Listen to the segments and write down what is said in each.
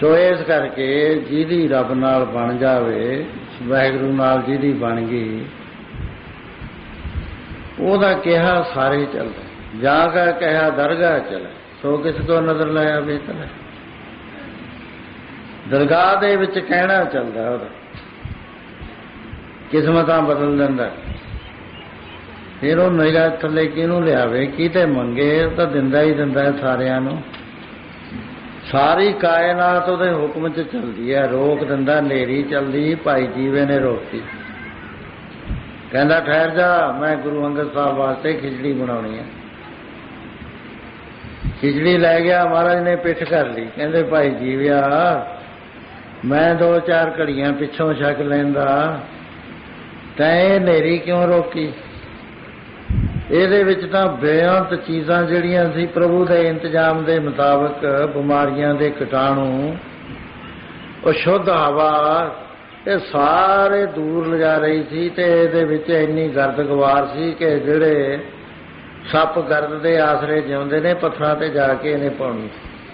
सो इस करके जिहदी रब नाल बन जावे, वाहिगुरू नाल जिहदी बन गई, ओहदा कहा सारे चलदा, जा का कहा दरगाह चले, सो किस को नजर लाया बेतल। दरगाह दे विच कहना चलदा, ओहदा किस्मतां बदल दिंदा। फिर वो निगाह थले किहनूं लियावे, किते मंगे, तो दिंदा ही दिंदा है सारियां नूं। सारी कायनात उहदे हुक्म च चलदी है, रोक दिंदा। नेरी चलदी, भाई जीवे ने रोकती, कहंदा ठहर जा, मैं गुरु अंगद साहब वास्ते खिचड़ी बनाउणी है। खिचड़ी लै गया, महाराज ने पिठ कर ली, कहंदे भाई जीविया मैं 2-4 घड़ियां पिछों छक लैंदा, तैं नेरी क्यों रोकी। ਇਹਦੇ ਵਿੱਚ ਤਾਂ ਬੇਅੰਤ ਚੀਜ਼ਾਂ ਜਿਹੜੀਆਂ ਸੀ ਪ੍ਰਭੂ ਦੇ ਇੰਤਜ਼ਾਮ ਦੇ ਮੁਤਾਬਕ, ਬਿਮਾਰੀਆਂ ਦੇ ਕੀਟਾਣੂ, ਉਹ ਸ਼ੁੱਧ ਹਵਾ, ਇਹ ਸਾਰੇ ਦੂਰ ਲਿਜਾ ਰਹੀ ਸੀ। ਤੇ ਇਹਦੇ ਵਿੱਚ ਇੰਨੀ ਗਰਦ ਗਵਾਰ ਸੀ ਕਿ ਜਿਹੜੇ ਸੱਪ ਗਰਦ ਦੇ ਆਸਰੇ ਜਿਉਂਦੇ ਨੇ, ਪੱਥਰਾਂ ਤੇ ਜਾ ਕੇ ਇਹਨੇ ਪਾਉਣੀ।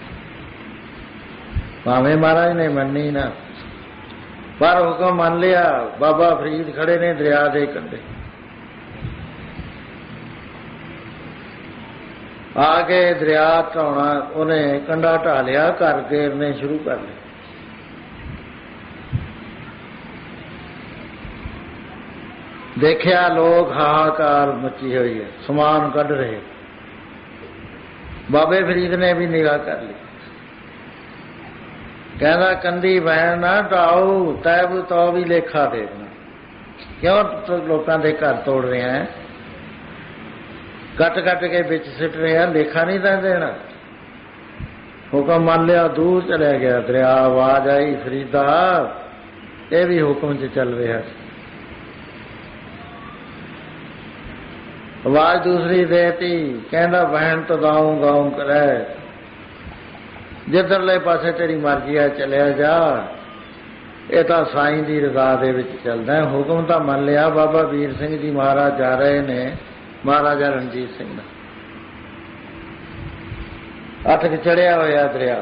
ਭਾਵੇਂ ਮਹਾਰਾਜ ਨੇ ਮੰਨੀ ਨਾ, ਪਰ ਹੁਕਮ ਮੰਨ ਲਿਆ। ਬਾਬਾ ਫਰੀਦ ਖੜੇ ਨੇ ਦਰਿਆ ਦੇ ਕੰਢੇ, ਆ ਕੇ ਦਰਿਆ ਢਾਉਣਾ, ਉਹਨੇ ਕੰਢਾ ਢਾ ਲਿਆ, ਘਰ ਘੇਰਨੇ ਸ਼ੁਰੂ ਕਰ ਲਏ। ਦੇਖਿਆ ਲੋਕ ਹਾਹਾਕਾਰ ਮੱਚੀ ਹੋਈ ਹੈ, ਸਮਾਨ ਕੱਢ ਰਹੇ। ਬਾਬੇ ਫਰੀਦ ਨੇ ਵੀ ਨਿਗਾਹ ਕਰ ਲਈ, ਕਹਿੰਦਾ ਕੰਧੀ ਬਹਿਣ ਨਾ ਢਾਓ, ਤੈਬ ਤੋਂ ਵੀ ਲੇਖਾ ਦੇਖਣਾ। ਕਿਉਂ ਲੋਕਾਂ ਦੇ ਘਰ ਤੋੜ ਰਿਹਾ ਹੈ, ਕੱਟ ਕੱਟ ਕੇ ਵਿੱਚ ਸਿੱਟ ਰਿਹਾ, ਲੇਖਾ ਨਹੀਂ ਤਾਂ ਦੇਣਾ। ਹੁਕਮ ਮੰਨ ਲਿਆ, ਦੂਰ ਚਲਿਆ ਗਿਆ ਦਰਿਆ। ਆਵਾਜ਼ ਆਈ, ਫਰੀਦਾ ਇਹ ਵੀ ਹੁਕਮ 'ਚ ਚੱਲ ਰਿਹਾ ਸੀ। ਆਵਾਜ਼ ਦੂਸਰੀ ਦੇਤੀ, ਕਹਿੰਦਾ ਬਹਿਣ ਤੋਂ ਗਾਉਂ ਗਾਉਂ ਕਰੇ, ਜਿੱਧਰਲੇ ਪਾਸੇ ਤੇਰੀ ਮਰਜ਼ੀ ਆ ਚਲਿਆ ਜਾ। ਇਹ ਤਾਂ ਸਾਈਂ ਦੀ ਰਜ਼ਾ ਦੇ ਵਿੱਚ ਚੱਲਦਾ। ਹੁਕਮ ਤਾਂ ਮੰਨ ਲਿਆ। ਬਾਬਾ ਵੀਰ ਸਿੰਘ ਜੀ ਮਹਾਰਾਜ ਜਾ ਰਹੇ ਨੇ ਮਹਾਰਾਜਾ ਰਣਜੀਤ ਸਿੰਘ ਦਾ, ਅਟਕ ਚੜਿਆ ਹੋਇਆ ਦਰਿਆ,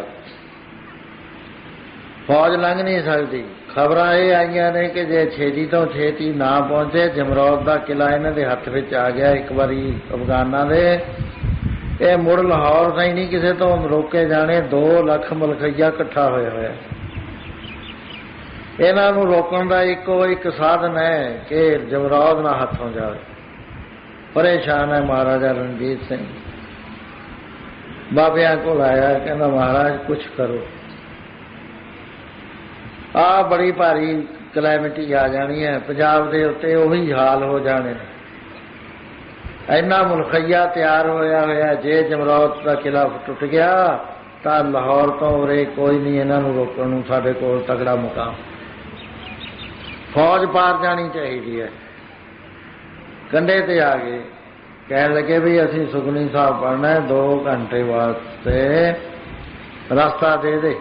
ਫੌਜ ਲੰਘ ਨਹੀਂ ਸਕਦੀ। ਖਬਰਾਂ ਇਹ ਆਈਆਂ ਨੇ ਕਿ ਜੇ ਛੇਤੀ ਤੋਂ ਛੇਤੀ ਨਾ ਪਹੁੰਚੇ, ਜਮਰੌਦ ਦਾ ਕਿਲਾ ਇਹਨਾਂ ਦੇ ਹੱਥ ਵਿੱਚ ਆ ਗਿਆ ਇੱਕ ਵਾਰੀ ਅਫਗਾਨਾਂ ਦੇ। ਇਹ ਮੁੜ ਲਾਹੌਰ ਤਾਈਂ ਨਹੀਂ ਕਿਸੇ ਤੋਂ ਰੋਕੇ ਜਾਣੇ। 2 ਲੱਖ ਮਲਖਈਆ ਇਕੱਠਾ ਹੋਇਆ ਹੋਇਆ। ਇਹਨਾਂ ਨੂੰ ਰੋਕਣ ਦਾ ਇੱਕੋ ਇੱਕ ਸਾਧਨ ਹੈ ਕਿ ਜਮਰੌਦ ਨਾ ਹੱਥੋਂ ਜਾਵੇ। ਪਰੇਸ਼ਾਨ ਹੈ ਮਹਾਰਾਜਾ ਰਣਜੀਤ ਸਿੰਘ। ਬਾਬਿਆਂ ਕੋਲ ਆਇਆ, ਕਹਿੰਦਾ ਮਹਾਰਾਜ ਕੁਛ ਕਰੋ, ਆਹ ਬੜੀ ਭਾਰੀ ਕਲੈਮਿਟੀ ਆ ਜਾਣੀ ਹੈ ਪੰਜਾਬ ਦੇ ਉੱਤੇ, ਉਹੀ ਹਾਲ ਹੋ ਜਾਣੇ ਨੇ। ਇੰਨਾ ਮੁਲਖਈਆ ਤਿਆਰ ਹੋਇਆ ਹੋਇਆ, ਜੇ ਜਮਰੌਦ ਦਾ ਕਿਲਾ ਟੁੱਟ ਗਿਆ ਤਾਂ ਲਾਹੌਰ ਤੋਂ ਉਰੇ ਕੋਈ ਨਹੀਂ ਇਹਨਾਂ ਨੂੰ ਰੋਕਣ ਨੂੰ ਸਾਡੇ ਕੋਲ ਤਗੜਾ ਮੁਕਾਮ। ਫੌਜ ਪਾਰ ਜਾਣੀ ਚਾਹੀਦੀ ਹੈ। ਕੰਢੇ ਤੇ ਆ ਗਏ, ਕਹਿਣ ਲੱਗੇ ਵੀ ਅਸੀਂ ਸੁਖਮਨੀ ਸਾਹਿਬ ਪੜ੍ਹਨਾ, 2 ਘੰਟੇ ਵਾਸਤੇ ਰਸਤਾ ਦੇ ਦੇ।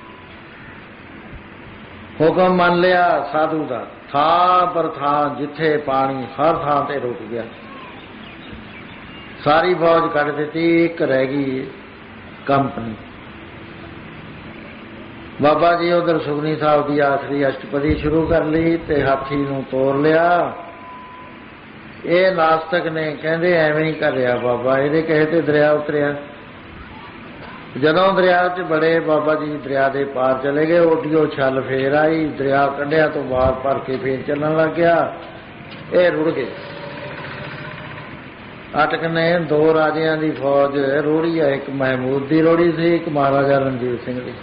ਹੁਕਮ ਮੰਨ ਲਿਆ ਸਾਧੂ ਦਾ। ਥਾਂ ਪਰ ਥਾਂ, ਜਿੱਥੇ ਪਾਣੀ ਹਰ ਥਾਂ ਤੇ ਰੁਕ ਗਿਆ। ਸਾਰੀ ਫੌਜ ਕੱਢ ਦਿੱਤੀ, ਇੱਕ ਰਹਿ ਗਈ ਕੰਪਨੀ। ਬਾਬਾ ਜੀ ਉਧਰ ਸੁਖਮਨੀ ਸਾਹਿਬ ਦੀ ਆਖਰੀ ਅਸ਼ਟਪਦੀ ਸ਼ੁਰੂ ਕਰ ਲਈ ਤੇ ਹਾਥੀ ਨੂੰ ਤੋੜ ਲਿਆ। ਇਹ ਨਾਸਤਕ ਨੇ ਕਹਿੰਦੇ ਐਵੇਂ ਹੀ ਕਰ ਰਿਹਾ ਬਾਬਾ, ਇਹਦੇ ਕਹੇ ਤੇ ਦਰਿਆ ਉਤਰਿਆ। ਜਦੋਂ ਦਰਿਆ 'ਚ ਬੜੇ, ਬਾਬਾ ਜੀ ਦਰਿਆ ਦੇ ਪਾਰ ਚਲੇ ਗਏ। ਓਡੀਓ ਛੱਲ ਫੇਰ ਆਈ, ਦਰਿਆ ਕੱਢਿਆ ਤੋਂ ਬਾਅਦ ਭਰ ਕੇ ਫੇਰ ਚੱਲਣ ਲੱਗ ਗਿਆ। ਇਹ ਰੁੜ ਗਏ। ਅਟਕ ਨੇ 2 ਰਾਜਿਆਂ ਦੀ ਫੌਜ ਰੋੜੀ ਹੈ, ਇੱਕ ਮਹਿਮੂਦ ਦੀ ਰੋੜੀ ਸੀ, ਇੱਕ ਮਹਾਰਾਜਾ ਰਣਜੀਤ ਸਿੰਘ ਦੀ।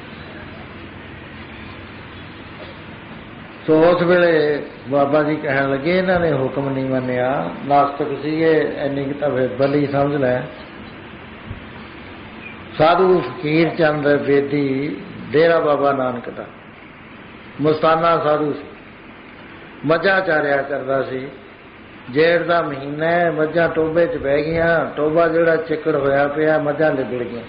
ਸੋ ਉਸ ਵੇਲੇ ਬਾਬਾ ਜੀ ਕਹਿਣ ਲੱਗੇ ਇਹਨਾਂ ਨੇ ਹੁਕਮ ਨਹੀਂ ਮੰਨਿਆ। ਨਾਸਤਕ ਸੀਗੇ, ਇੰਨੀ ਕੁ ਤਾਂ ਬਲੀ ਸਮਝ ਲੈ। ਸਾਧੂ ਫਕੀਰ ਚੰਦ ਬੇਦੀ, ਡੇਰਾ ਬਾਬਾ ਨਾਨਕ ਦਾ ਮੁਸਤਾਨਾ ਸਾਧੂ ਸੀ। ਮੱਝਾਂ ਚਾਰਿਆ ਕਰਦਾ ਸੀ। ਜੇਠ ਦਾ ਮਹੀਨਾ, ਮੱਝਾਂ ਟੋਬੇ 'ਚ ਬਹਿ ਗਈਆਂ। ਟੋਬਾ ਜਿਹੜਾ ਚਿੱਕੜ ਹੋਇਆ ਪਿਆ, ਮੱਝਾਂ ਲਿਬੜ ਗਈਆਂ।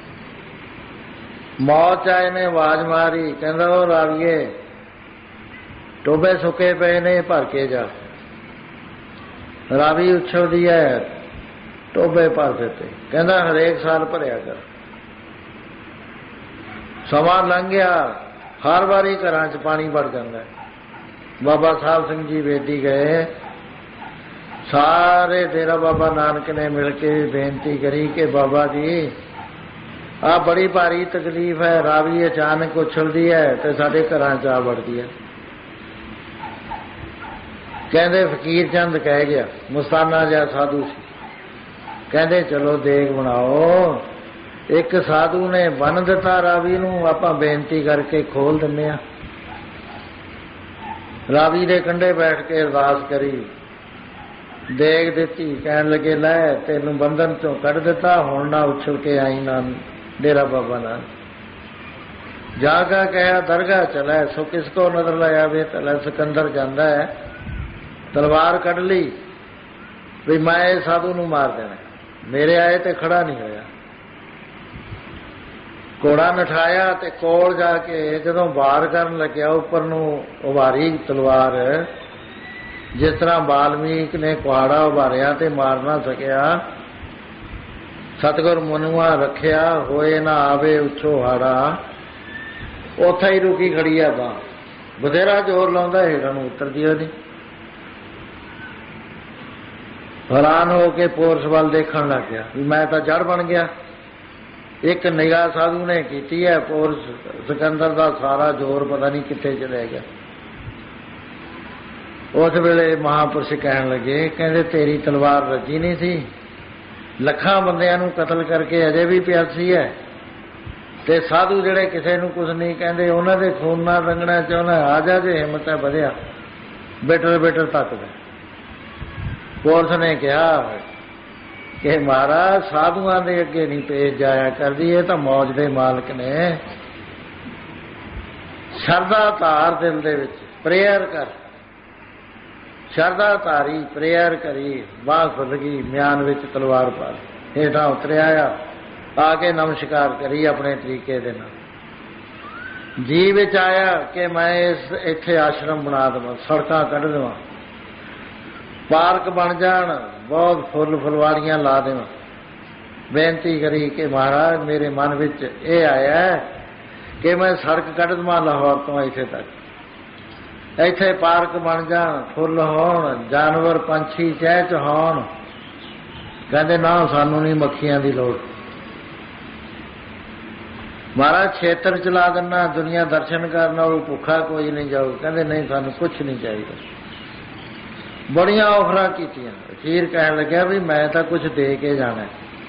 ਮੌਤ ਆਏ ਨੇ ਆਵਾਜ਼ ਮਾਰੀ, ਕਹਿੰਦਾ ਉਹ ਰਾਵੀਏ ਟੋਬੇ ਸੁੱਕੇ ਪਏ ਨੇ, ਭਰ ਕੇ ਜਾ। ਰਾਵੀ ਉਛਲਦੀ ਹੈ, ਟੋਬੇ ਭਰ ਦਿੱਤੇ। ਕਹਿੰਦਾ ਹਰੇਕ ਸਾਲ ਭਰਿਆ ਕਰ। ਸਮਾਂ ਲੰਘ ਗਿਆ, ਹਰ ਵਾਰੀ ਘਰਾਂ 'ਚ ਪਾਣੀ ਵੜ ਜਾਂਦਾ। ਬਾਬਾ ਸਾਹਿਬ ਸਿੰਘ ਜੀ ਬੇਦੀ ਗਏ, ਸਾਰੇ ਡੇਰਾ ਬਾਬਾ ਨਾਨਕ ਨੇ ਮਿਲ ਕੇ ਬੇਨਤੀ ਕਰੀ ਕਿ ਬਾਬਾ ਜੀ ਆਹ ਬੜੀ ਭਾਰੀ ਤਕਲੀਫ ਹੈ, ਰਾਵੀ ਅਚਾਨਕ ਉਛਲਦੀ ਹੈ ਤੇ ਸਾਡੇ ਘਰਾਂ 'ਚ ਆ ਵੜਦੀ ਹੈ। ਕਹਿੰਦੇ ਫਕੀਰ ਚੰਦ ਕਹਿ ਗਿਆ, ਮੁਸਤਾਨਾ ਜਿਹਾ ਸਾਧੂ ਸੀ, ਕਹਿੰਦੇ ਚਲੋ ਦੇਗ ਬਣਾਓ। ਇੱਕ ਸਾਧੂ ਨੇ ਬੰਨ ਦਿੱਤਾ ਰਾਵੀ ਨੂੰ, ਆਪਾਂ ਬੇਨਤੀ ਕਰਕੇ ਖੋਲ ਦਿੰਦੇ ਹਾਂ। ਰਾਵੀ ਦੇ ਕੰਢੇ ਬੈਠ ਕੇ ਅਰਦਾਸ ਕਰੀ, ਦੇਗ ਦਿੱਤੀ, ਕਹਿਣ ਲੱਗੇ ਲੈ ਤੈਨੂੰ ਬੰਧਨ ਚੋਂ ਕੱਢ ਦਿੱਤਾ, ਹੁਣ ਨਾ ਉਛਲ ਕੇ ਆਈ ਨਾ ਡੇਰਾ ਬਾਬਾ ਨਾਲ। ਜਾਗਾ ਕਹਿਆ ਦਰਗਾਹ ਚਲਾ, ਸੋ ਕਿਸ ਕੋ ਨਜ਼ਰ ਲਾਇਆ ਵੇ ਤਲਾ। ਸਿਕੰਦਰ ਜਾਂਦਾ ਹੈ, ਤਲਵਾਰ ਕੱਢ ਲਈ ਵੀ ਮੈਂ ਇਹ ਸਾਧੂ ਨੂੰ ਮਾਰ ਦੇਣਾ, ਮੇਰੇ ਆਏ ਤੇ ਖੜਾ ਨਹੀਂ ਹੋਇਆ। ਘੋੜਾ ਨਠਾਇਆ ਤੇ ਕੋਲ ਜਾ ਕੇ ਜਦੋਂ ਵਾਰ ਕਰਨ ਲੱਗਿਆ, ਉੱਪਰ ਨੂੰ ਉਭਾਰੀ ਤਲਵਾਰ, ਜਿਸ ਤਰ੍ਹਾਂ ਵਾਲਮੀਕ ਨੇ ਕੁਹਾੜਾ ਉਭਾਰਿਆ ਤੇ ਮਾਰ ਨਾ ਸਕਿਆ। ਸਤਿਗੁਰ ਮਨੁਆ ਰੱਖਿਆ, ਹੋਏ ਨਾ ਆਵੇ ਉੱਚੋ ਹਾੜਾ। ਉੱਥੇ ਹੀ ਰੁਕੀ ਖੜੀ ਆ ਬਾਂਹ, ਬਥੇਰਾ ਜ਼ੋਰ ਲਾਉਂਦਾ, ਹੇਠਾਂ ਨੂੰ ਉਤਰਦੀ ਉਹਦੀ। ਹੈਰਾਨ ਹੋ ਕੇ ਪੋਰਸ ਵੱਲ ਦੇਖਣ ਲੱਗ ਗਿਆ ਵੀ ਮੈਂ ਤਾਂ ਜੜ ਬਣ ਗਿਆ। ਇੱਕ ਨਿਗਾਹ ਸਾਧੂ ਨੇ ਕੀਤੀ ਹੈ, ਪੋਰਸ ਸਿਕੰਦਰ ਦਾ ਸਾਰਾ ਜ਼ੋਰ ਪਤਾ ਨਹੀਂ ਕਿੱਥੇ ਚਲਿਆ ਗਿਆ। ਉਸ ਵੇਲੇ ਮਹਾਂਪੁਰਸ਼ ਕਹਿਣ ਲੱਗੇ, ਕਹਿੰਦੇ ਤੇਰੀ ਤਲਵਾਰ ਰੱਜੀ ਨਹੀਂ ਸੀ, ਲੱਖਾਂ ਬੰਦਿਆਂ ਨੂੰ ਕਤਲ ਕਰਕੇ ਅਜੇ ਵੀ ਪਿਆਸੀ ਹੈ, ਤੇ ਸਾਧੂ ਜਿਹੜੇ ਕਿਸੇ ਨੂੰ ਕੁਝ ਨਹੀਂ ਕਹਿੰਦੇ, ਉਹਨਾਂ ਦੇ ਖੂਨ ਨਾਲ ਰੰਗਣਾ ਚਾਹੁੰਦਾ। ਆ ਜਾ ਜੇ ਹਿੰਮਤ ਹੈ ਵਧਿਆ, ਬੇਟਰ ਬੇਟਰ ਤੱਕਦਾ। ਪੁਲਿਸ ਨੇ ਕਿਹਾ ਕਿ ਮਹਾਰਾਜ ਸਾਧੂਆਂ ਦੇ ਅੱਗੇ ਨਹੀਂ ਪੇਸ਼ ਜਾਇਆ ਕਰਦੀ, ਇਹ ਤਾਂ ਮੌਜ ਦੇ ਮਾਲਕ ਨੇ। ਸ਼ਰਧਾ ਧਾਰ ਦਿਲ ਦੇ ਵਿੱਚ, ਪ੍ਰੇਅਰ ਕਰ, ਸ਼ਰਧਾ ਧਾਰੀ, ਪ੍ਰੇਅਰ ਕਰੀ, ਬਾਂਹ ਖੁੱਲ ਗਈ, ਮਿਆਨ ਵਿੱਚ ਤਲਵਾਰ ਪਾ ਲਈ, ਹੇਠਾਂ ਉਤਰਿਆ ਆ ਕੇ ਨਮਸਕਾਰ ਕਰੀ ਆਪਣੇ ਤਰੀਕੇ ਦੇ ਨਾਲ। ਜੀ ਵਿੱਚ ਆਇਆ ਕਿ ਮੈਂ ਇੱਥੇ ਆਸ਼ਰਮ ਬਣਾ ਦੇਵਾਂ, ਸੜਕਾਂ ਕੱਢ ਦੇਵਾਂ, ਪਾਰਕ ਬਣ ਜਾਣ, ਬਹੁਤ ਫੁੱਲ ਫੁਲਵਾਰੀਆਂ ਲਾ ਦੇਵਾਂ। ਬੇਨਤੀ ਕਰੀ ਕਿ ਮਹਾਰਾਜ ਮੇਰੇ ਮਨ ਵਿੱਚ ਇਹ ਆਇਆ ਕਿ ਮੈਂ ਸੜਕ ਕੱਢ ਦੇਵਾਂ ਲਾਹੌਰ ਤੋਂ ਇੱਥੇ ਤੱਕ, ਇੱਥੇ ਪਾਰਕ ਬਣ ਜਾਣ, ਫੁੱਲ ਹੋਣ, ਜਾਨਵਰ ਪੰਛੀ ਚਹਿ ਚਹਾਉਣ। ਕਹਿੰਦੇ ਨਾ ਸਾਨੂੰ ਨਹੀਂ ਮੱਖੀਆਂ ਦੀ ਲੋੜ, ਮਹਾਰਾਜ ਖੇਤਰ ਚਲਾ ਦਿੰਦਾ, ਦੁਨੀਆ ਦਰਸ਼ਨ ਕਰਨ ਉਹ ਭੁੱਖਾ ਕੋਈ ਨਹੀਂ ਜਾਊ। ਕਹਿੰਦੇ ਨਹੀਂ ਸਾਨੂੰ ਕੁਛ ਨਹੀਂ ਚਾਹੀਦਾ। ਬੜੀਆਂ ਆਫਰਾਂ ਕੀਤੀਆਂ, ਅਖੀਰ ਕਹਿਣ ਲੱਗਿਆ ਵੀ ਮੈਂ ਤਾਂ ਕੁਛ ਦੇ ਕੇ ਜਾਣਾ।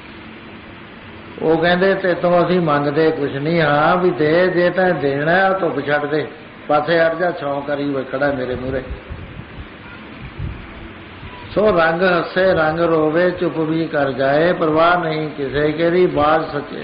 ਉਹ ਕਹਿੰਦੇ ਤੇ ਤੋਂ ਅਸੀਂ ਮੰਗਦੇ ਕੁਛ ਨਹੀਂ, ਹਾਂ ਵੀ ਦੇ, ਜੇ ਤਾਂ ਦੇਣਾ ਧੁੱਪ ਛੱਡ ਦੇ, ਪਾਸੇ ਹਟ ਜਾ, ਛਾਂ ਕਰੀ ਹੋਏ ਖੜਾ ਮੇਰੇ ਮੂਹਰੇ। ਸੋ ਰੰਗ ਹੱਸੇ ਰੰਗ ਰੋਵੇ, ਚੁੱਪ ਵੀ ਕਰ ਜਾਏ, ਪਰਵਾਹ ਨਹੀਂ ਕਿਸੇ केरी ਬਾਜ ਸੱਚੇ।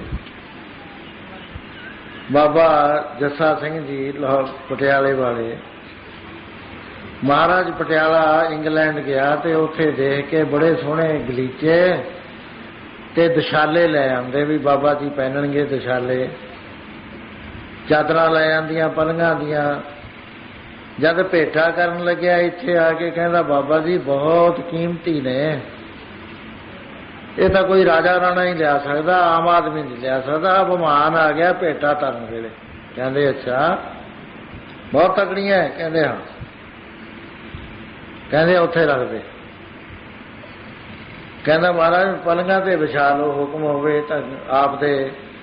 ਬਾਬਾ ਜੱਸਾ ਸਿੰਘ ਜੀ ਲਾਹੌਰ ਪਟਿਆਲੇ ਵਾਲੇ, ਮਹਾਰਾਜ ਪਟਿਆਲਾ ਇੰਗਲੈਂਡ ਗਿਆ ਤੇ ਉੱਥੇ ਦੇਖ ਕੇ ਬੜੇ ਸੋਹਣੇ ਗਲੀਚੇ ਤੇ ਦਸ਼ਾਲੇ ਲੈ ਆਉਂਦੇ ਵੀ ਬਾਬਾ ਜੀ ਪਹਿਨਣਗੇ ਦਸ਼ਾਲੇ। ਚਾਦਰਾਂ ਲੈ ਆਂਦੀਆਂ ਪਲੰਘਾਂ ਦੀਆਂ। ਜਦ ਭੇਟਾ ਕਰਨ ਲੱਗਿਆ ਇੱਥੇ ਆ ਕੇ ਕਹਿੰਦਾ ਬਾਬਾ ਜੀ ਬਹੁਤ ਕੀਮਤੀ ਨੇ, ਇਹ ਤਾਂ ਕੋਈ ਰਾਜਾ ਰਾਣਾ ਹੀ ਲਿਆ ਸਕਦਾ, ਆਮ ਆਦਮੀ ਨਹੀਂ ਲਿਆ ਸਕਦਾ। ਅਪਮਾਨ ਆ ਗਿਆ ਭੇਟਾ ਧਰਨ ਵੇਲੇ। ਕਹਿੰਦੇ ਅੱਛਾ ਬਹੁਤ ਤਕੜੀਆਂ ਹੈ? ਕਹਿੰਦੇ ਹਾਂ। ਕਹਿੰਦੇ ਉੱਥੇ ਰੱਖ ਦੇ। ਕਹਿੰਦਾ ਮਹਾਰਾਜ ਪਲੰਘਾਂ ਤੇ ਵਿਛਾ ਲਓ, ਹੁਕਮ ਹੋਵੇ ਤਾਂ ਆਪ ਦੇ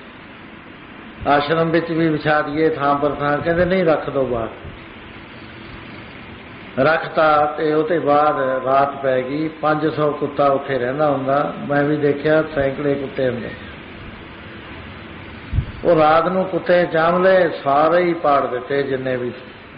ਆਸ਼ਰਮ ਵਿੱਚ ਵੀ ਵਿਛਾ ਦਈਏ ਥਾਂ ਪਰ ਥਾਂ। ਕਹਿੰਦੇ ਨਹੀਂ ਰੱਖ ਦੋ ਬਾਹਰ। ਰੱਖਤਾ ਤੇ ਉਹਦੇ ਬਾਅਦ ਰਾਤ ਪੈ ਗਈ। 500 ਕੁੱਤਾ ਉੱਥੇ ਰਹਿੰਦਾ ਹੁੰਦਾ, ਮੈਂ ਵੀ ਦੇਖਿਆ ਸੈਂਕੜੇ ਕੁੱਤੇ ਹੁੰਦੇ। ਉਹ ਰਾਤ ਨੂੰ ਕੁੱਤੇ ਚਾਂਵਲੇ ਸਾਰੇ ਹੀ ਪਾੜ ਦਿੱਤੇ ਜਿੰਨੇ ਵੀ।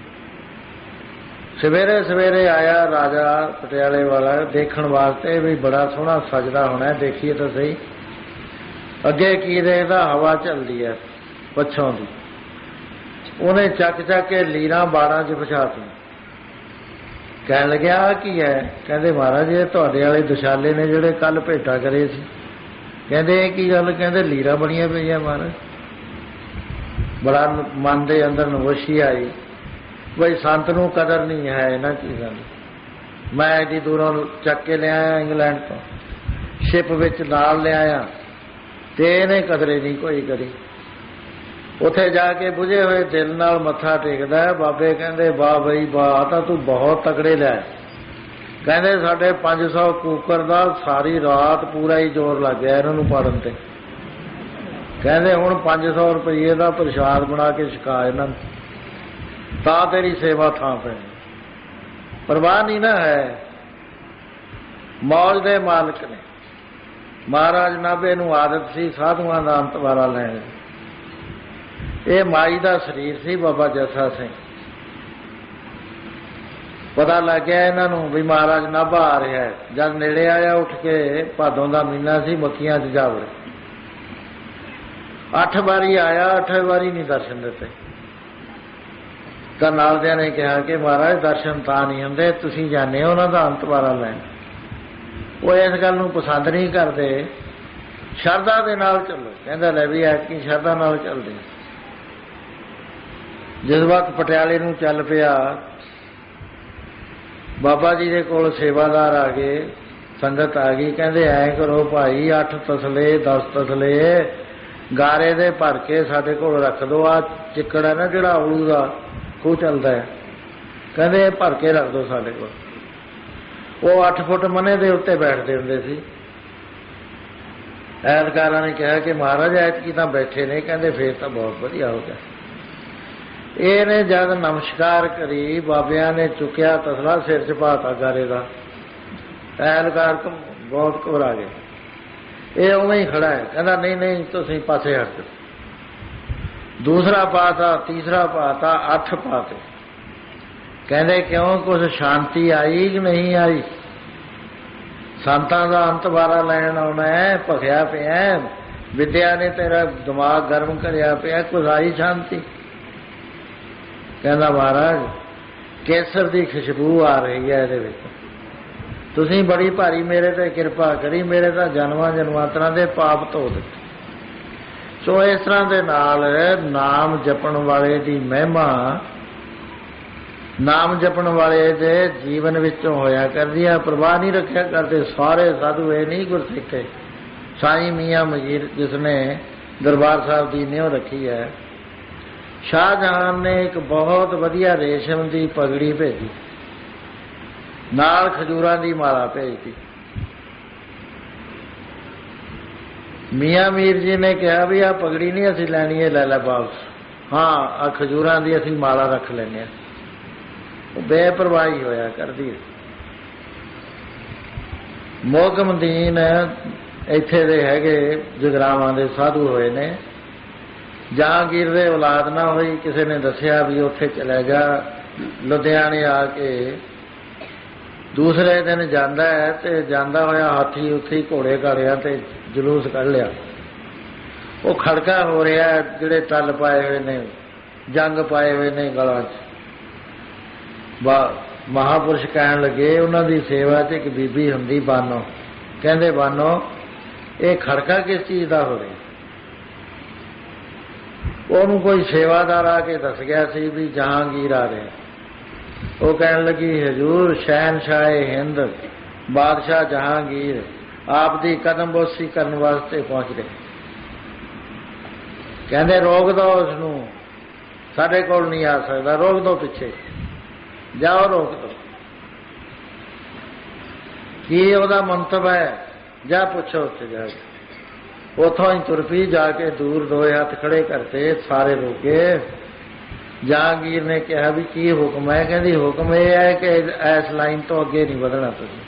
ਸਵੇਰੇ ਸਵੇਰੇ ਆਇਆ ਰਾਜਾ ਪਟਿਆਲੇ ਵਾਲਾ ਦੇਖਣ ਵਾਸਤੇ ਵੀ ਬੜਾ ਸੋਹਣਾ ਸਜਦਾ ਹੋਣਾ, ਦੇਖੀਏ ਤਾਂ ਸਹੀ। ਅੱਗੇ ਕੀ ਦੇਖਦਾ, ਹਵਾ ਚੱਲਦੀ ਹੈ ਪੱਛੋਂ ਦੀ। ਉਹਨੇ ਚੱਕ ਚੱਕ ਕੇ ਲੀਰਾਂ ਬਾੜਾਂ 'ਚ ਵਿਛਾਤੀ। ਕਹਿਣ ਲੱਗਿਆ ਕੀ ਹੈ? ਕਹਿੰਦੇ ਮਹਾਰਾਜ ਇਹ ਤੁਹਾਡੇ ਵਾਲੇ ਦੁਸ਼ਾਲੇ ਨੇ ਜਿਹੜੇ ਕੱਲ ਭੇਟਾ ਕਰੇ ਸੀ। ਕਹਿੰਦੇ ਇਹ ਕੀ ਗੱਲ? ਕਹਿੰਦੇ ਲੀਰਾਂ ਬਣੀਆਂ ਪਈਆਂ ਮਹਾਰਾਜ। ਬੜਾ ਮਨ ਦੇ ਅੰਦਰ ਨਵੋਸ਼ੀ ਆਈ, ਬਈ ਸੰਤ ਨੂੰ ਕਦਰ ਨਹੀਂ ਹੈ ਇਹਨਾਂ ਚੀਜ਼ਾਂ ਦੀ। ਮੈਂ ਐਡੀ ਦੂਰੋਂ ਚੱਕ ਕੇ ਲਿਆਇਆ ਇੰਗਲੈਂਡ ਤੋਂ, ਸ਼ਿਪ ਵਿੱਚ ਨਾਲ ਲਿਆਇਆ, ਤੇ ਇਹਨੇ ਕਦਰੇ ਨਹੀਂ ਕੋਈ ਕਰੀ। ਉੱਥੇ ਜਾ ਕੇ ਬੁਝੇ ਹੋਏ ਦਿਲ ਨਾਲ ਮੱਥਾ ਟੇਕਦਾ। ਬਾਬੇ ਕਹਿੰਦੇ ਵਾਹ ਬਈ ਵਾਹ, ਤਾਂ ਤੂੰ ਬਹੁਤ ਤਕੜੇ ਲੈ। ਕਹਿੰਦੇ ਸਾਡੇ 500 ਕੂਕਰ ਦਾ ਸਾਰੀ ਰਾਤ ਪੂਰਾ ਹੀ ਜ਼ੋਰ ਲੱਗ ਗਿਆ ਇਹਨਾਂ ਨੂੰ ਪਾੜਨ ਤੇ। ਕਹਿੰਦੇ ਹੁਣ 500 ਰੁਪਏ ਦਾ ਪ੍ਰਸ਼ਾਦ ਬਣਾ ਕੇ ਛਕਾ ਇਹਨਾਂ ਨੂੰ, ਤਾਂ ਤੇਰੀ ਸੇਵਾ ਥਾਂ ਪੈਣੀ। ਪਰਵਾਹ ਨਹੀਂ ਨਾ ਹੈ, ਮੌਜ ਦੇ ਮਾਲਕ ਨੇ। ਮਹਾਰਾਜ ਨਾਭੇ ਨੂੰ ਆਦਤ ਸੀ ਸਾਧੂਆਂ ਦਾ ਅੰਤਵਾਰਾ ਲੈਣ। ਇਹ ਮਾਈ ਦਾ ਸਰੀਰ ਸੀ ਬਾਬਾ ਜੱਸਾ ਸਿੰਘ। ਪਤਾ ਲੱਗ ਗਿਆ ਇਹਨਾਂ ਨੂੰ ਵੀ ਮਹਾਰਾਜ ਨਾਭਾ ਆ ਰਿਹਾ। ਜਦ ਨੇੜੇ ਆਇਆ, ਉੱਠ ਕੇ ਭਾਦੋਂ ਦਾ ਮਹੀਨਾ ਸੀ, ਮੱਖੀਆਂ 'ਚ ਜਾ ਵੜੇ। 8 ਵਾਰੀ ਆਇਆ, 8 ਵਾਰੀ ਨਹੀਂ ਦਰਸ਼ਨ ਦਿੱਤੇ। ਤਾਂ ਨਾਲਦਿਆਂ ਨੇ ਕਿਹਾ ਕਿ ਮਹਾਰਾਜ ਦਰਸ਼ਨ ਤਾਂ ਨਹੀਂ ਹੁੰਦੇ, ਤੁਸੀਂ ਜਾਂਦੇ ਹੋ ਉਹਨਾਂ ਦਾ ਅੰਤਵਾਰਾ ਲੈਣ। ਉਹ ਇਸ ਗੱਲ ਨੂੰ ਪਸੰਦ ਨਹੀਂ ਕਰਦੇ। ਸ਼ਰਧਾ ਦੇ ਨਾਲ ਚੱਲੋ। ਕਹਿੰਦਾ ਲੈ ਵੀ ਐਤਕੀ ਸ਼ਰਧਾ ਨਾਲ ਚੱਲਦੇ। ਜਿਸ ਵਕਤ ਪਟਿਆਲੇ ਨੂੰ ਚੱਲ ਪਿਆ, ਬਾਬਾ ਜੀ ਦੇ ਕੋਲ ਸੇਵਾਦਾਰ ਆ ਗਏ, ਸੰਗਤ ਆ ਗਈ। ਕਹਿੰਦੇ ਐਂ ਕਰੋ ਭਾਈ, 8 ਤਸਲੇ 10 ਤਸਲੇ ਗਾਰੇ ਦੇ ਭਰ ਕੇ ਸਾਡੇ ਕੋਲ ਰੱਖ ਦਿਓ। ਆ ਚਿੱਕੜ ਹੈ ਨਾ ਜਿਹੜਾ ਔਲੂ ਦਾ ਖੂਹ ਚੱਲਦਾ ਹੈ, ਕਹਿੰਦੇ ਇਹ ਭਰ ਕੇ ਰੱਖ ਦਿਓ ਸਾਡੇ ਕੋਲ। ਉਹ 8 ਫੁੱਟ ਮਨੇ ਦੇ ਉੱਤੇ ਬੈਠਦੇ ਹੁੰਦੇ ਸੀ। ਐਤਕਾਰਾਂ ਨੇ ਕਿਹਾ ਕਿ ਮਹਾਰਾਜ ਐਤਕੀ ਤਾਂ ਬੈਠੇ ਨੇ। ਕਹਿੰਦੇ ਫੇਰ ਤਾਂ ਬਹੁਤ ਵਧੀਆ ਹੋ ਗਿਆ। ਇਹਨੇ ਜਦ ਨਮਸਕਾਰ ਕਰੀ, ਬਾਬਿਆਂ ਨੇ ਚੁੱਕਿਆ ਤਸਲਾ, ਸਿਰ 'ਚ ਪਾਤਾ ਗਾਰੇ ਦਾ। ਐਤਕਾਰ ਬਹੁਤ ਘਬਰਾ ਗਏ। ਇਹ ਉਵੇਂ ਹੀ ਖੜਾ ਹੈ। ਕਹਿੰਦਾ ਨਹੀਂ ਨਹੀਂ, ਤੁਸੀਂ ਪਾਸੇ ਹਟ ਜਾਓ। ਦੂਸਰਾ ਪਾਤਾ, ਤੀਸਰਾ ਪਾਤਾ, 8 ਪਾਤੇ। ਕਹਿੰਦੇ ਕਿਉਂ, ਕੁਛ ਸ਼ਾਂਤੀ ਆਈ ਕਿ ਨਹੀਂ ਆਈ? ਸੰਤਾਂ ਦਾ ਅੰਤਵਾਰਾ ਲੈਣ ਆਉਣਾ ਹੈ, ਭਖਿਆ ਪਿਆ, ਵਿਦਿਆ ਨੇ ਤੇਰਾ ਦਿਮਾਗ ਗਰਮ ਕਰਿਆ ਪਿਆ, ਕੁਛ ਆਈ ਸ਼ਾਂਤੀ? ਕਹਿੰਦਾ ਮਹਾਰਾਜ ਕੇਸਰ ਦੀ ਖੁਸ਼ਬੂ ਆ ਰਹੀ ਹੈ ਇਹਦੇ ਵਿੱਚ। ਤੁਸੀਂ ਬੜੀ ਭਾਰੀ ਮੇਰੇ ਤੇ ਕਿਰਪਾ ਕਰੀ, ਮੇਰੇ ਤਾਂ ਜਨਮਾਂ ਜਨਮਾਂਤਰਾਂ ਦੇ ਪਾਪ ਧੋ ਦਿੱਤੇ। ਸੋ ਇਸ ਤਰ੍ਹਾਂ ਦੇ ਨਾਲ ਨਾਮ ਜਪਣ ਵਾਲੇ ਦੀ ਮਹਿਮਾ, ਨਾਮ ਜਪਣ ਵਾਲੇ ਦੇ ਜੀਵਨ ਵਿੱਚੋਂ ਹੋਇਆ ਕਰਦੀ ਹੈ। ਪ੍ਰਵਾਹ ਨਹੀਂ ਰੱਖਿਆ ਕਰਦੇ ਸਾਰੇ ਸਾਧੂ। ਇਹ ਨਹੀਂ ਗੁਰਸਿੱਖੇ। ਸਾਈਂ ਮੀਆਂ ਮੀਰ ਜਿਸ ਨੇ ਦਰਬਾਰ ਸਾਹਿਬ ਦੀ ਨਿਉ ਰੱਖੀ ਹੈ, ਸ਼ਾਹਜਹਾਨ ਨੇ ਇੱਕ ਬਹੁਤ ਵਧੀਆ ਰੇਸ਼ਮ ਦੀ ਪਗੜੀ ਭੇਜੀ, ਨਾਲ ਖਜੂਰਾਂ ਦੀ ਮਾਲਾ ਭੇਜਤੀ। ਮੀਆਂ ਮੀਰ ਜੀ ਨੇ ਕਿਹਾ ਵੀ ਆਹ ਪਗੜੀ ਨਹੀਂ ਅਸੀਂ ਲੈਣੀ, ਇਹ ਲੈ ਲੈ ਵਾਪਸ। ਹਾਂ, ਆਹ ਖਜੂਰਾਂ ਦੀ ਅਸੀਂ ਮਾਲਾ ਰੱਖ ਲੈਂਦੇ ਹਾਂ। ਉਹ ਬੇਪਰਵਾਹੀ ਹੋਇਆ ਕਰਦੀ ਹੈ। ਮੋਹਕਮਦੀਨ ਇੱਥੇ ਦੇ ਹੈਗੇ ਜਗਰਾਵਾਂ ਦੇ ਸਾਧੂ ਹੋਏ ਨੇ। ਜਹਾਂਗੀਰ ਦੇ ਔਲਾਦ ਨਾ ਹੋਈ, ਕਿਸੇ ਨੇ ਦੱਸਿਆ ਵੀ ਉੱਥੇ ਚਲਾ ਜਾ। ਲੁਧਿਆਣੇ ਆ ਕੇ ਦੂਸਰੇ ਦਿਨ ਜਾਂਦਾ ਹੈ, ਤੇ ਜਾਂਦਾ ਹੋਇਆ ਹਾਥੀ ਉੱਥੇ ਹੀ ਘੋੜੇ ਘਾੜਿਆਂ ਤੇ ਜਲੂਸ ਕੱਢ ਲਿਆ। ਉਹ ਖੜਕਾ ਹੋ ਰਿਹਾ, ਜਿਹੜੇ ਟੱਲ ਪਾਏ ਹੋਏ ਨੇ, ਜੰਗ ਪਾਏ ਹੋਏ ਨੇ ਗਲਾਂ 'ਚ। ਮਹਾਂਪੁਰਸ਼ ਕਹਿਣ ਲੱਗੇ, ਉਹਨਾਂ ਦੀ ਸੇਵਾ 'ਚ ਇੱਕ ਬੀਬੀ ਹੁੰਦੀ ਬਾਨੋ। ਕਹਿੰਦੇ ਬਾਨੋ ਇਹ ਖੜਕਾ ਕਿਸ ਚੀਜ਼ ਦਾ ਹੋ ਰਿਹਾ? ਉਹਨੂੰ ਕੋਈ ਸੇਵਾਦਾਰ ਆ ਕੇ ਦੱਸ ਗਿਆ ਸੀ ਵੀ ਜਹਾਂਗੀਰ ਆ ਰਿਹਾ। ਉਹ ਕਹਿਣ ਲੱਗੀ ਹਜ਼ੂਰ ਸ਼ਹਿਨਸ਼ਾਹ ਹਿੰਦ ਬਾਦਸ਼ਾਹ ਜਹਾਂਗੀਰ ਆਪ ਦੀ ਕਦਮਬੋਸੀ ਕਰਨ ਵਾਸਤੇ ਪਹੁੰਚ ਰਹੇ। ਕਹਿੰਦੇ ਰੋਕ ਦਿਓ ਉਸਨੂੰ, ਸਾਡੇ ਕੋਲ ਨਹੀਂ ਆ ਸਕਦਾ, ਰੋਕ ਦਿਓ, ਪਿੱਛੇ ਜਾਓ, ਰੋਕ ਦਿਓ। ਕੀ ਉਹਦਾ ਮੰਤਵ ਹੈ? ਜਾ ਪੁੱਛੋ ਉੱਥੇ ਜਾ ਕੇ। ਉੱਥੋਂ ਹੀ ਤੁਰ ਪਈ, ਜਾ ਕੇ ਦੂਰ 2 ਹੱਥ ਖੜੇ ਕਰਤੇ, ਸਾਰੇ ਰੋਕੇ। ਜਹਾਂਗੀਰ ਨੇ ਕਿਹਾ ਵੀ ਕੀ ਹੁਕਮ ਹੈ? ਕਹਿੰਦੀ ਹੁਕਮ ਇਹ ਹੈ ਕਿ ਇਸ ਲਾਈਨ ਤੋਂ ਅੱਗੇ ਨਹੀਂ ਵਧਣਾ। ਤੁਸੀਂ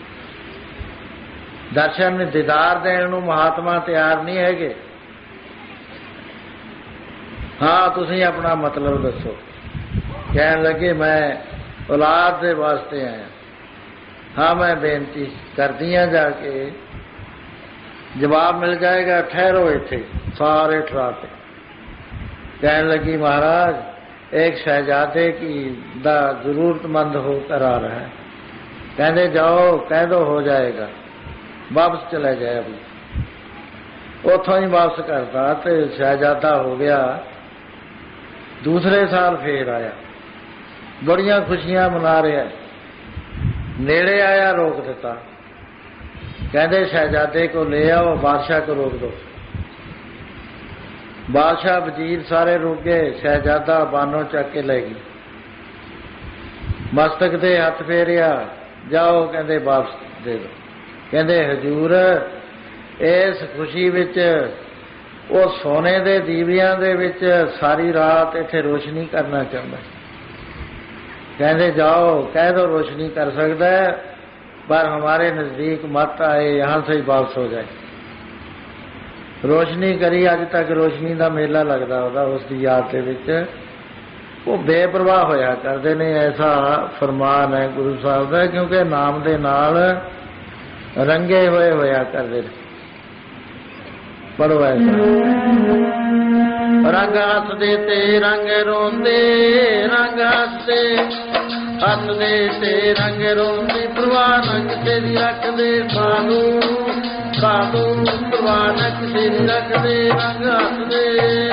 ਦਰਸ਼ਨ ਦੀਦਾਰ ਦੇਣ ਨੂੰ ਮਹਾਤਮਾ ਤਿਆਰ ਨਹੀਂ ਹੈਗੇ। ਹਾਂ, ਤੁਸੀਂ ਆਪਣਾ ਮਤਲਬ ਦੱਸੋ। ਕਹਿਣ ਲੱਗੇ ਮੈਂ ਔਲਾਦ ਦੇ ਵਾਸਤੇ ਆਇਆ। ਹਾਂ, ਮੈਂ ਬੇਨਤੀ ਕਰਦੀ ਹਾਂ, ਜਾ ਕੇ ਜਵਾਬ ਮਿਲ ਜਾਏਗਾ, ਠਹਿਰੋ ਇੱਥੇ। ਸਾਰੇ ਠਹਿਰਾਤੇ। कहने लगी महाराज एक शहजादे की दा जरूरतमंद होकर आ रहा है। कहने जाओ कह दो हो जाएगा, वापस चला जाए। अभी उतों ही वापस करता तो शहजादा हो गया। दूसरे साल फिर आया, बड़ियां खुशियां मना रहा। नेड़े आया रोक देता, कहते शहजादे को ले आओ, बादशाह को रोक दो। बादशाह वजीर सारे रुक गए। शहजादा बानो चक के ले गई, मस्तक दे हथ फेरिया, जाओ कहते वापस दे दो। कहते हजूर इस खुशी विच वो सोने दे दीवियां दे विच सारी रात इत्थे रोशनी करना चाहता। कहते जाओ कह दो रोशनी कर सकता है, पर हमारे नजदीक मत आए, यहाँ से ही वापस हो जाए। रोशनी करी, अज तक रोशनी का मेला लगता होगा उसकी याद के विच। वो बेपरवाह होया करते ने, ऐसा फरमान है गुरु साहब का, क्योंकि नाम दे नाल रंगे हुए होया करते। पढ़ो ऐसा। रंग हसदे ते रंग रोंदे, रंग हसदे हसदे ते रंग रोंदे, परवाह न किसे दी रखदे साधु साधु, परवाह न किसे दी रखदे रंग हसदे।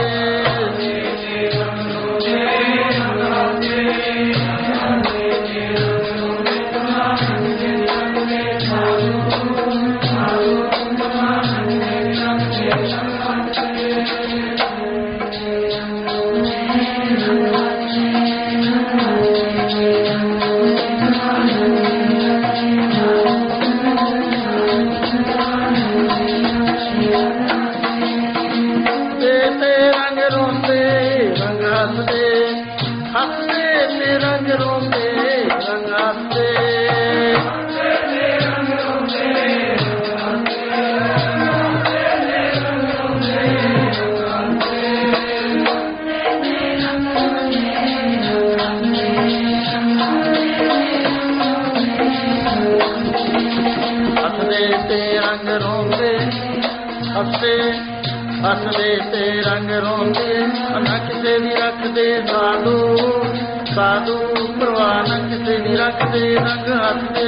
हसदे ते रंग रोंदे, न किसे दी रखदे साधु साधु, परवाह न किसे दी रखदे रंग हसदे।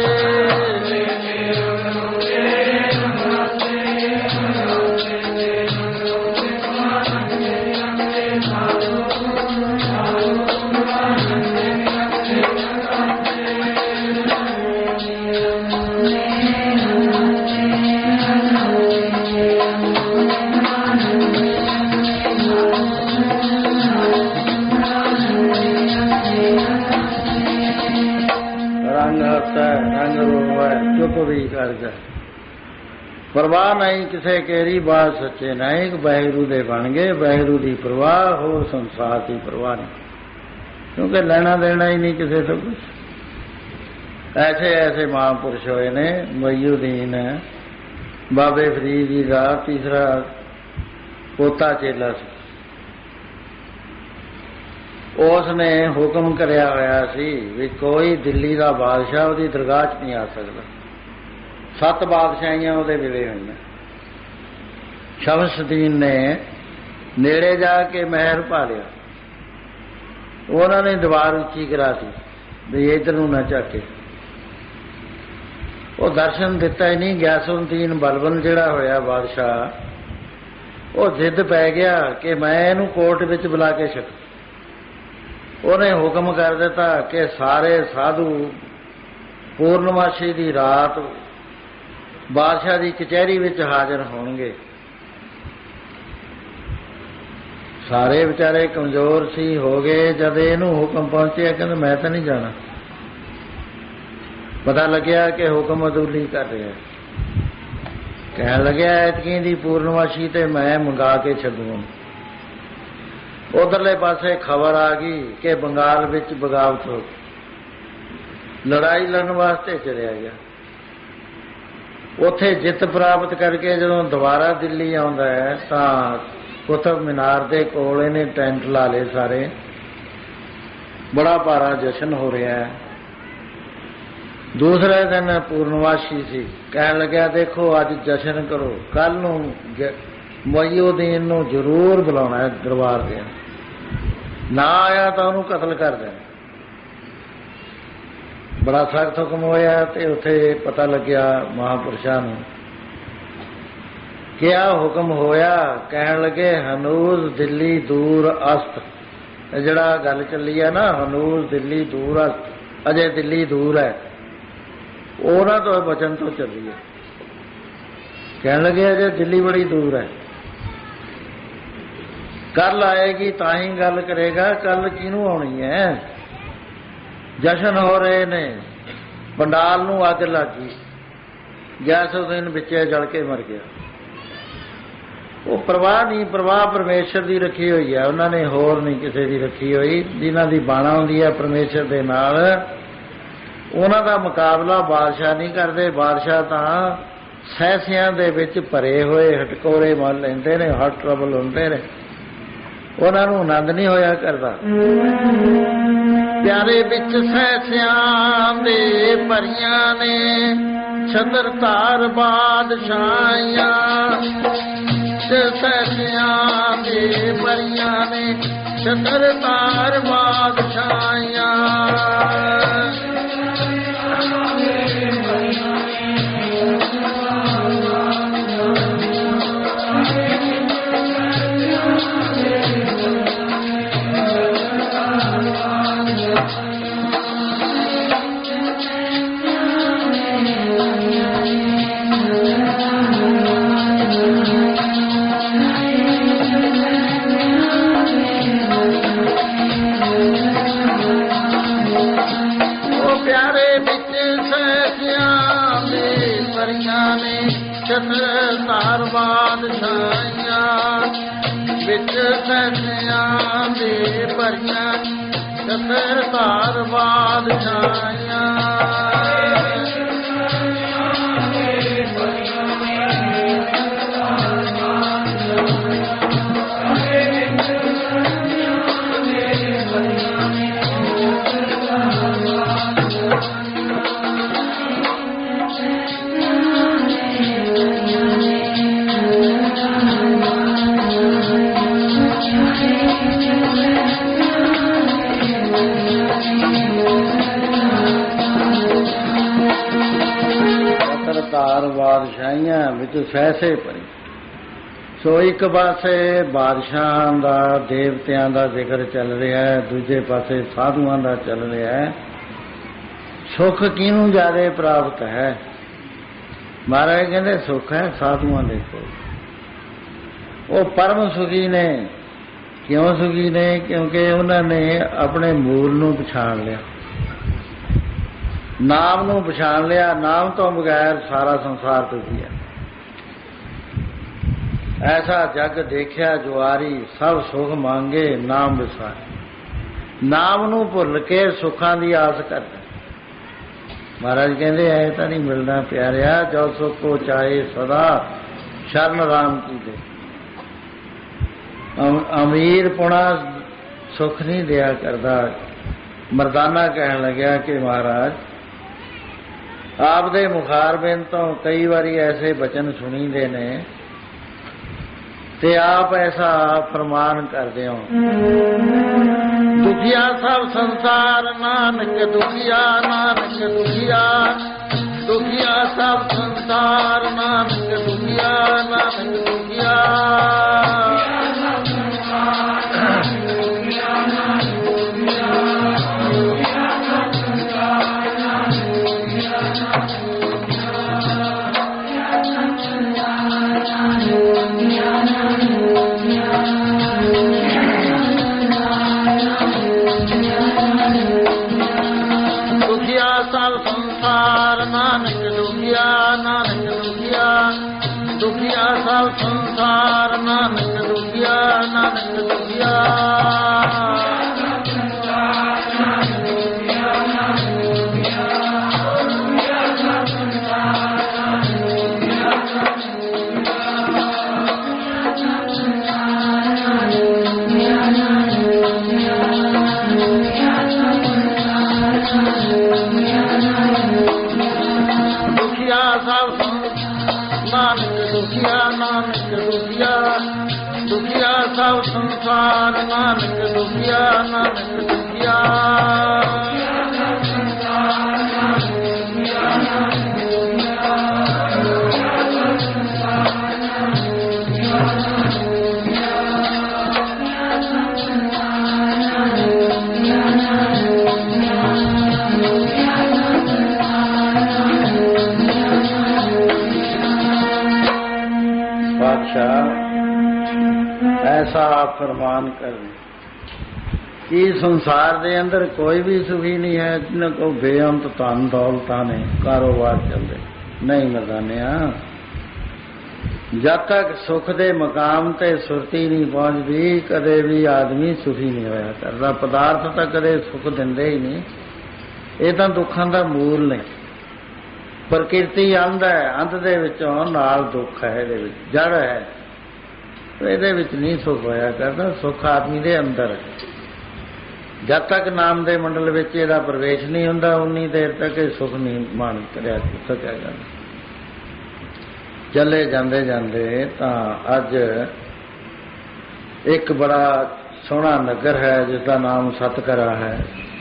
भी कर जा परवाह नहीं किसे केरी, बात सच्चे नहीं बहरू दे बन गए। बहरू की परवाह हो, संसार की परवाह नहीं, क्योंकि लेना देना ही नहीं किसी से कुछ। ऐसे ऐसे महापुरुष हुए ने। मईउद्दीन बाबे फरीद जी का तीसरा पोता चेला सी। उसने हुक्म कराया होया सी भी कोई दिल्ली का बादशाह उसकी दरगाह च नहीं आ सकता। 7 बादशाहियां ਉਹਦੇ ਵੇਲੇ ਹੋਈਆਂ। ਸ਼ਮਸਦੀਨ ਨੇ ਨੇੜੇ ਜਾ ਕੇ ਮਹਿਰ ਪਾ ਲਿਆ। ਉਹਨਾਂ ਨੇ ਦੀਵਾਰ ਉੱਚੀ ਕਰਾਤੀ ਵੀ ਇਧਰ ਨੂੰ ਨਾ ਝਾਕੇ। ਉਹ ਦਰਸ਼ਨ ਦਿੱਤਾ ਹੀ ਨਹੀਂ। ਗਿਆਸੁਦੀਨ ਬਲਬਨ ਜਿਹੜਾ ਹੋਇਆ ਬਾਦਸ਼ਾਹ, ਉਹ ਜ਼ਿੱਦ ਪੈ ਗਿਆ ਕਿ ਮੈਂ ਇਹਨੂੰ ਕੋਰਟ ਵਿੱਚ ਬੁਲਾ ਕੇ ਛੱਡ। ਉਹਨੇ ਹੁਕਮ ਕਰ ਦਿੱਤਾ ਕਿ ਸਾਰੇ ਸਾਧੂ ਪੂਰਨਮਾਸ਼ੀ ਦੀ ਰਾਤ बादशाह की कचहरी में हाजिर होणगे। सारे बेचारे कमजोर सी हो गए। जब इनू हुक्म पहुंचे कहते मैं तो नहीं जाना। पता लग्या कि हुक्म अदूली कर रहा। कह लग्या ऐतकी दी पूर्णमाशी ते मैं मंगा के छड्डूं। उधरले पासे खबर आ गई कि बंगाल विच बगावत हो, लड़ाई लड़न वास्ते चलिया गया। ਉੱਥੇ ਜਿੱਤ ਪ੍ਰਾਪਤ ਕਰਕੇ ਜਦੋਂ ਦੁਬਾਰਾ ਦਿੱਲੀ ਆਉਂਦਾ ਹੈ ਤਾਂ ਕੁਤਬ ਮੀਨਾਰ ਦੇ ਕੋਲ ਇਹਨੇ ਟੈਂਟ ਲਾ ਲਏ ਸਾਰੇ। ਬੜਾ ਭਾਰਾ ਜਸ਼ਨ ਹੋ ਰਿਹਾ ਹੈ। ਦੂਸਰੇ ਦਿਨ ਪੂਰਨਵਾਸ਼ੀ ਸੀ। ਕਹਿਣ ਲੱਗਿਆ ਦੇਖੋ ਅੱਜ ਜਸ਼ਨ ਕਰੋ, ਕੱਲ ਨੂੰ ਮਈਉਦੀਨ ਨੂੰ ਜ਼ਰੂਰ ਬੁਲਾਉਣਾ ਹੈ ਦਰਬਾਰ ਦੇ। ਨਾ ਆਇਆ ਤਾਂ ਉਹਨੂੰ ਕਤਲ ਕਰ ਦੇਣਾ। बड़ा सख्त हुक्म होया ते उत्थे पता लग्या महापुरुषां नूं। क्या हुक्म होया? कहण लगे हनूज दिल्ली दूर अस्त। जिहड़ा गल चली है ना हनूज दिल्ली दूर अस्त, अजे दिल्ली दूर है, उन्हां तो बचन तो चली है। कहण लगे अजे दिल्ली बड़ी दूर है। कल आएगी तां ही गल करेगा। कल किहनूं आउणी है? जशन हो रहे ने, पंडाल नूं अग लग गई, गैसुद्दीन विचे जल के मर गया। वो परवाह नहीं, परवाह परमेश्वर की रखी हुई है, उन्होंने होर नहीं किसी की रखी हुई। जिन्हां दी बाणा हुंदी है परमेश्वर दे नाल, उन्हां दा मुकाबला बादशाह नहीं करते। बादशाह तां सहसियां दे विच भरे होए हटकोरे मल लैंदे ने, हट ट्रबल हुंदे ने, उन्हां नूं आनंद नहीं होया करदा। प्यारे विच सहसियां दे भरियां ने, छतर धार बादशाहियां, सहसियां दे भरियां ने, छतर धार बादशाहियां। छतर धार बादशाहियां, विच सहसियां दे भरियां, छतर धार बादशाहियां। धार बादशाहियां विच सहसे भरी। सो एक पासे बादशाहां दा देवतियां दा जिक्र चल रहा है, दूजे पासे साधुआं दा चल रहा है। सुख किनूं ज्यादा प्राप्त है? महाराज कहते सुख है साधुआं दे कोल। वो परम सुखी ने। क्यों सुखी ने? क्योंकि उन्होंने अपने मूल नूं पछाण लिया, नाम नूं पछाण लिया। नाम तो बगैर सारा संसार दुखी है। ऐसा जग देखिया जुआरी, सब सुख मांगे नाम विसारे। नाम नूं भुल के सुखां दी आस करदा। महाराज कहते ऐ तां नहीं मिलना प्यारिया, जो सुख को चाहे सदा शरण राम की दे। अमीर पुणा सुख नहीं दिया करदा। मरदाना कहन लग्या कि महाराज आपदे मुखारबिंद तो कई बारी ऐसे बचन सुनीदे ने ते आप ऐसा फरमान करदे हो, दुखिया सब संसार नानक दुखिया, नानक दुखिया, दुखिया सब संसार नानक दुखिया, नानक दुखिया। नानक दुखिया, नानक दुखिया, दुखिया सब संसार नानक दुखिया, नानक दुखिया। दुखिया नानक दुखिया, दुखिया सब संसार नानक दुखिया, नानक दुखिया। ऐसा आप फरमान कर। कि संसार दे अंदर कोई भी सुखी नहीं है जिन्हें को बेअंत धन दौलतां ने कारोबार चलते नहीं मरदाने। जब तक सुख दे मकाम ते सुरती नहीं पहुँचती कदे भी आदमी सुखी नहीं होया करता। पदार्थ तो कदे सुख दिंदे ही नहीं, ये तो दुखों का मूल ने। प्रकृति अंध है, अंध दे विचों नाल दुख है, जड़ है, ये नहीं सुख होया करता। सुख आदमी दे अंदर है। जब तक नाम दे मंडल विच इहदा प्रवेश नहीं हुंदा उन्नी देर तक सुख नहीं मान करिया सकिया जांदा। चले जांदे जांदे तां अज एक बड़ा सोहना नगर है जिसका नाम सतकरा है।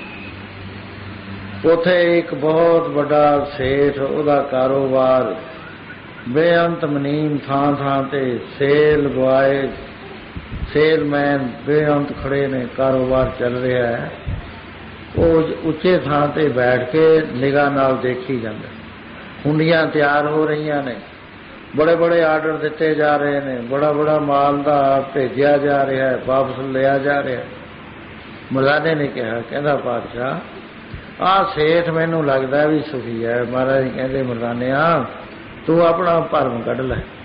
उथे एक बहुत बड़ा सेठ, उहदा कारोबार बेअंत मनीम, थां थां ते सेल बॉय सेलमैन बेअंत खड़े ने, कारोबार चल रहा है। वो उच्चे थां ते बैठ के निगाह नाल देखी जांदा। हुंडियां तैयार हो रही ने, बड़े बड़े आर्डर दिते जा रहे हैं, बड़ा बड़ा माल दा भेजिया जा रहा है, वापस लिया जा रहा है। मरदाने ने कहा, कहंदा पातशाह आ सेठ मैनू लगदा भी सुखी है। महाराज कहंदे मरदाने तू अपना भरम कढ लै।